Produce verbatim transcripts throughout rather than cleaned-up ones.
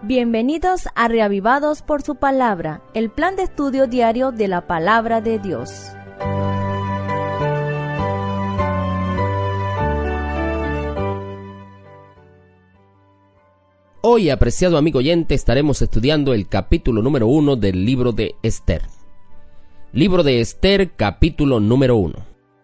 Bienvenidos a Reavivados por su Palabra, el plan de estudio diario de la Palabra de Dios. Hoy, apreciado amigo oyente, estaremos estudiando el capítulo número uno del libro de Esther. Libro de Esther, capítulo número uno.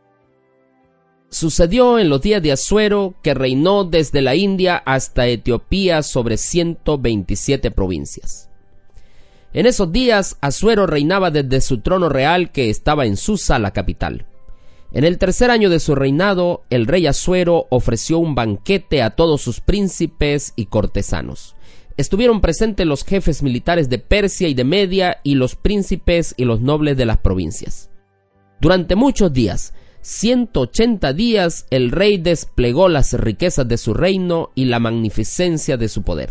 Sucedió en los días de Asuero, que reinó desde la India hasta Etiopía sobre ciento veintisiete provincias. En esos días, Asuero reinaba desde su trono real que estaba en Susa, la capital. En el tercer año de su reinado, el rey Asuero ofreció un banquete a todos sus príncipes y cortesanos. Estuvieron presentes los jefes militares de Persia y de Media y los príncipes y los nobles de las provincias. Durante muchos días, ciento ochenta días, el rey desplegó las riquezas de su reino y la magnificencia de su poder.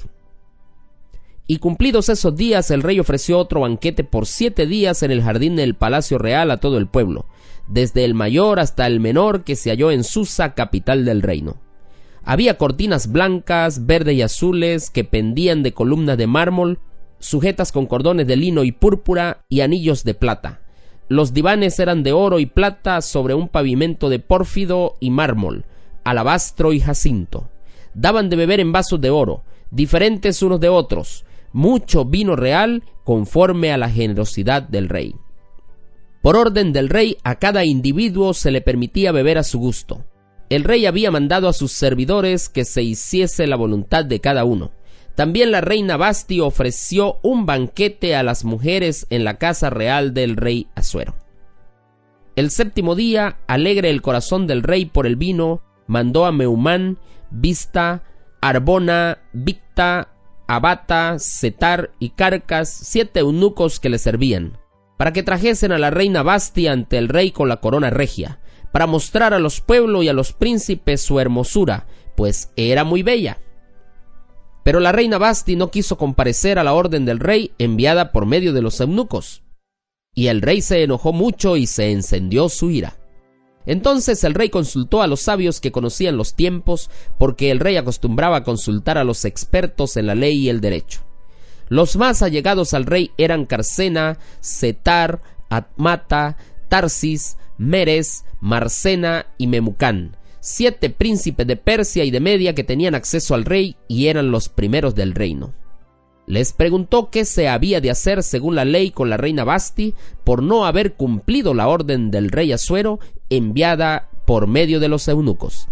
Y cumplidos esos días, el rey ofreció otro banquete por siete días en el jardín del palacio real a todo el pueblo, desde el mayor hasta el menor que se halló en Susa, capital del reino. Había cortinas blancas, verdes y azules que pendían de columnas de mármol, sujetas con cordones de lino y púrpura y anillos de plata. Los divanes eran de oro y plata sobre un pavimento de pórfido y mármol, alabastro y jacinto. Daban de beber en vasos de oro, diferentes unos de otros, mucho vino real conforme a la generosidad del rey. Por orden del rey, a cada individuo se le permitía beber a su gusto. El rey había mandado a sus servidores que se hiciese la voluntad de cada uno. También la reina Vasti ofreció un banquete a las mujeres en la casa real del rey Asuero. El séptimo día, alegre el corazón del rey por el vino, mandó a Meumán, Bista, Arbona, Bicta, Abata, Setar y Carcas, siete eunucos que le servían, para que trajesen a la reina Vasti ante el rey con la corona regia, para mostrar a los pueblos y a los príncipes su hermosura, pues era muy bella. Pero la reina Vasti no quiso comparecer a la orden del rey enviada por medio de los eunucos, y el rey se enojó mucho y se encendió su ira. Entonces el rey consultó a los sabios que conocían los tiempos, porque el rey acostumbraba a consultar a los expertos en la ley y el derecho. Los más allegados al rey eran Carcena, Setar, Atmata, Tarsis, Meres, Marcena y Memucán, siete príncipes de Persia y de Media que tenían acceso al rey y eran los primeros del reino. Les preguntó qué se había de hacer según la ley con la reina Vasti por no haber cumplido la orden del rey Asuero enviada por medio de los eunucos.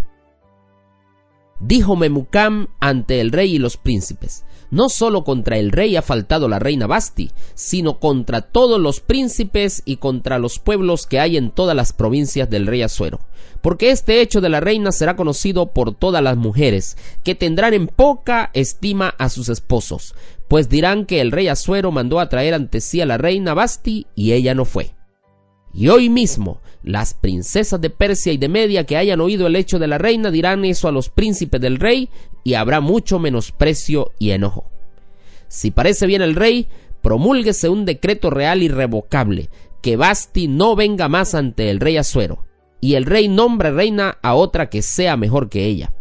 Dijo Memucán ante el rey y los príncipes: no solo contra el rey ha faltado la reina Vasti, sino contra todos los príncipes y contra los pueblos que hay en todas las provincias del rey Asuero. Porque este hecho de la reina será conocido por todas las mujeres, que tendrán en poca estima a sus esposos, pues dirán que el rey Asuero mandó a traer ante sí a la reina Vasti y ella no fue. Y hoy mismo las princesas de Persia y de Media que hayan oído el hecho de la reina dirán eso a los príncipes del rey, y habrá mucho menosprecio y enojo. Si parece bien al rey, promúlguese un decreto real irrevocable, que Vasti no venga más ante el rey Asuero, y el rey nombre reina a otra que sea mejor que ella.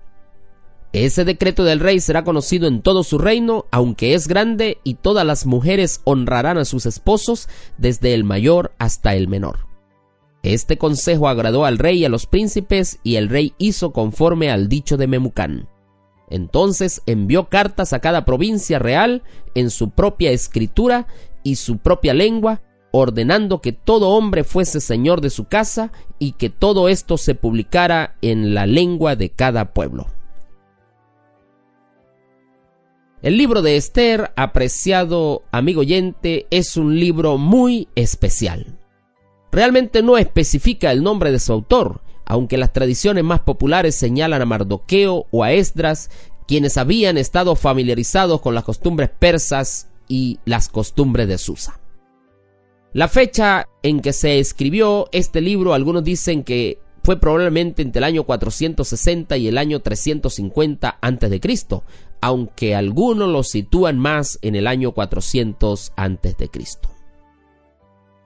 Ese decreto del rey será conocido en todo su reino, aunque es grande, y todas las mujeres honrarán a sus esposos, desde el mayor hasta el menor. Este consejo agradó al rey y a los príncipes, y el rey hizo conforme al dicho de Memucán. Entonces envió cartas a cada provincia real en su propia escritura y su propia lengua, ordenando que todo hombre fuese señor de su casa y que todo esto se publicara en la lengua de cada pueblo. El libro de Esther, apreciado amigo oyente, es un libro muy especial. Realmente no especifica el nombre de su autor, aunque las tradiciones más populares señalan a Mardoqueo o a Esdras, quienes habían estado familiarizados con las costumbres persas y las costumbres de Susa. La fecha en que se escribió este libro, algunos dicen que fue probablemente entre el año cuatrocientos sesenta y el año trescientos cincuenta antes de Cristo, aunque algunos lo sitúan más en el año cuatrocientos antes de Cristo.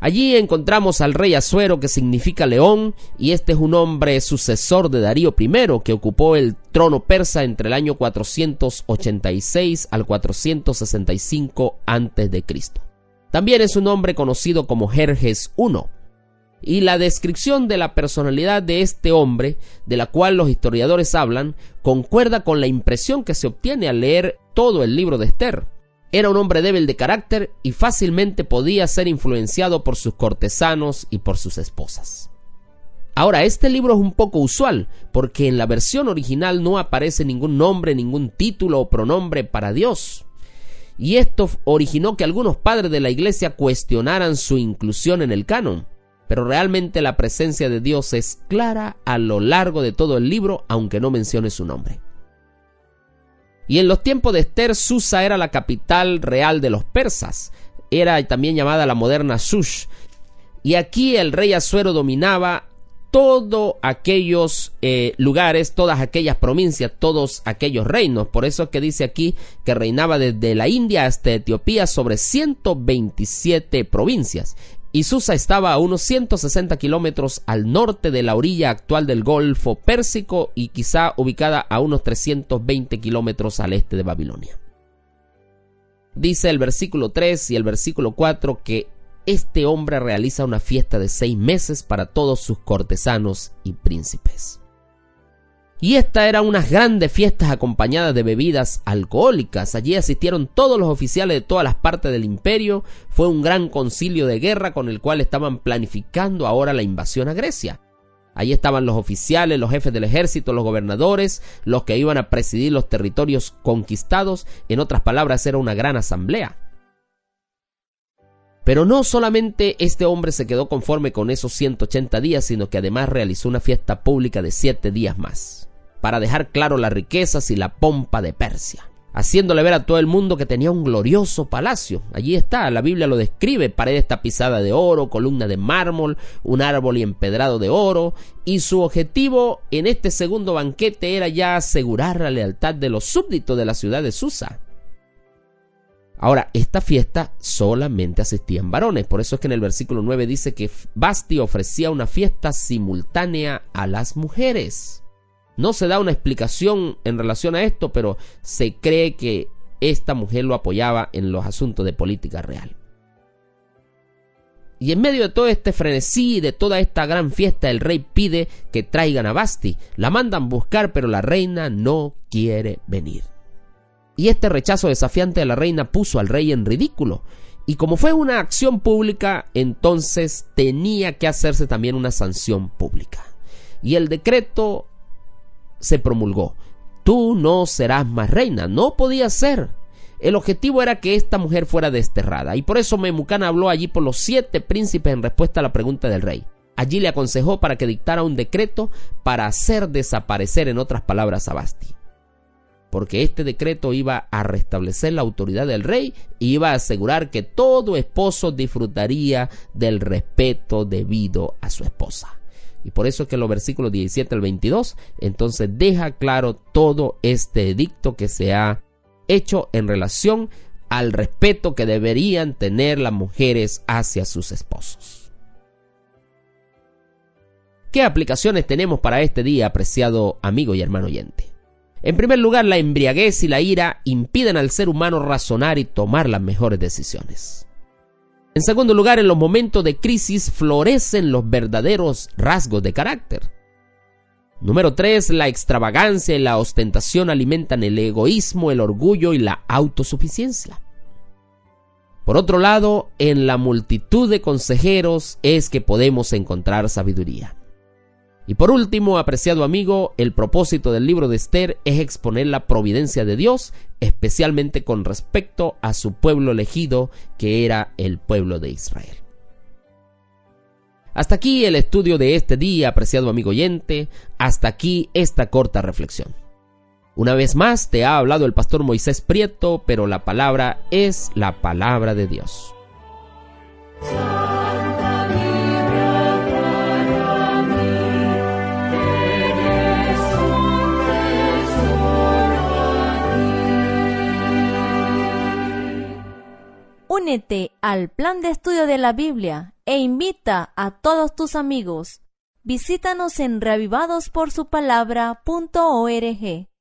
Allí encontramos al rey Asuero, que significa león, y este es un hombre sucesor de Darío primero, que ocupó el trono persa entre el año cuatrocientos ochenta y seis al cuatrocientos sesenta y cinco antes de Cristo. También es un hombre conocido como Jerjes primero. Y la descripción de la personalidad de este hombre, de la cual los historiadores hablan, concuerda con la impresión que se obtiene al leer todo el libro de Ester. Era un hombre débil de carácter y fácilmente podía ser influenciado por sus cortesanos y por sus esposas. Ahora, este libro es un poco usual, porque en la versión original no aparece ningún nombre, ningún título o pronombre para Dios. Y esto originó que algunos padres de la iglesia cuestionaran su inclusión en el canon. Pero realmente la presencia de Dios es clara a lo largo de todo el libro, aunque no mencione su nombre. Y en los tiempos de Ester, Susa era la capital real de los persas. Era también llamada la moderna Sush. Y aquí el rey Asuero dominaba todos aquellos eh, lugares, todas aquellas provincias, todos aquellos reinos. Por eso es que dice aquí que reinaba desde la India hasta Etiopía sobre ciento veintisiete provincias. Y Susa estaba a unos ciento sesenta kilómetros al norte de la orilla actual del Golfo Pérsico y quizá ubicada a unos trescientos veinte kilómetros al este de Babilonia. Dice el versículo tres y el versículo cuatro que este hombre realiza una fiesta de seis meses para todos sus cortesanos y príncipes. Y esta era unas grandes fiestas acompañadas de bebidas alcohólicas. Allí asistieron todos los oficiales de todas las partes del imperio. Fue un gran concilio de guerra con el cual estaban planificando ahora la invasión a Grecia. Allí estaban los oficiales, los jefes del ejército, los gobernadores, los que iban a presidir los territorios conquistados. En otras palabras, era una gran asamblea. Pero no solamente este hombre se quedó conforme con esos ciento ochenta días, sino que además realizó una fiesta pública de siete días más, para dejar claro las riquezas y la pompa de Persia, haciéndole ver a todo el mundo que tenía un glorioso palacio. Allí está, la Biblia lo describe: paredes tapizadas de oro, columna de mármol, un árbol y empedrado de oro, y su objetivo en este segundo banquete era ya asegurar la lealtad de los súbditos de la ciudad de Susa. Ahora, esta fiesta solamente asistían varones, por eso es que en el versículo nueve dice que Vasti ofrecía una fiesta simultánea a las mujeres. No se da una explicación en relación a esto, pero se cree que esta mujer lo apoyaba en los asuntos de política real. Y en medio de todo este frenesí, de toda esta gran fiesta, el rey pide que traigan a Vasti. La mandan buscar, pero la reina no quiere venir. Y este rechazo desafiante de la reina puso al rey en ridículo. Y como fue una acción pública, entonces tenía que hacerse también una sanción pública. Y el decreto se promulgó: tú no serás más reina. No podía ser. El objetivo era que esta mujer fuera desterrada. Y por eso Memucán habló allí por los siete príncipes en respuesta a la pregunta del rey. Allí le aconsejó para que dictara un decreto para hacer desaparecer, en otras palabras, a Vasti. Porque este decreto iba a restablecer la autoridad del rey y iba a asegurar que todo esposo disfrutaría del respeto debido a su esposa. Y por eso es que en los versículos diecisiete al veintidós, entonces deja claro todo este edicto que se ha hecho en relación al respeto que deberían tener las mujeres hacia sus esposos. ¿Qué aplicaciones tenemos para este día, apreciado amigo y hermano oyente? En primer lugar, la embriaguez y la ira impiden al ser humano razonar y tomar las mejores decisiones. En segundo lugar, en los momentos de crisis florecen los verdaderos rasgos de carácter. Número tres, la extravagancia y la ostentación alimentan el egoísmo, el orgullo y la autosuficiencia. Por otro lado, en la multitud de consejeros es que podemos encontrar sabiduría. Y por último, apreciado amigo, el propósito del libro de Ester es exponer la providencia de Dios, especialmente con respecto a su pueblo elegido, que era el pueblo de Israel. Hasta aquí el estudio de este día, apreciado amigo oyente. Hasta aquí esta corta reflexión. Una vez más te ha hablado el pastor Moisés Prieto, pero la palabra es la palabra de Dios. Únete al plan de estudio de la Biblia e invita a todos tus amigos. Visítanos en reavivados por su palabra punto org.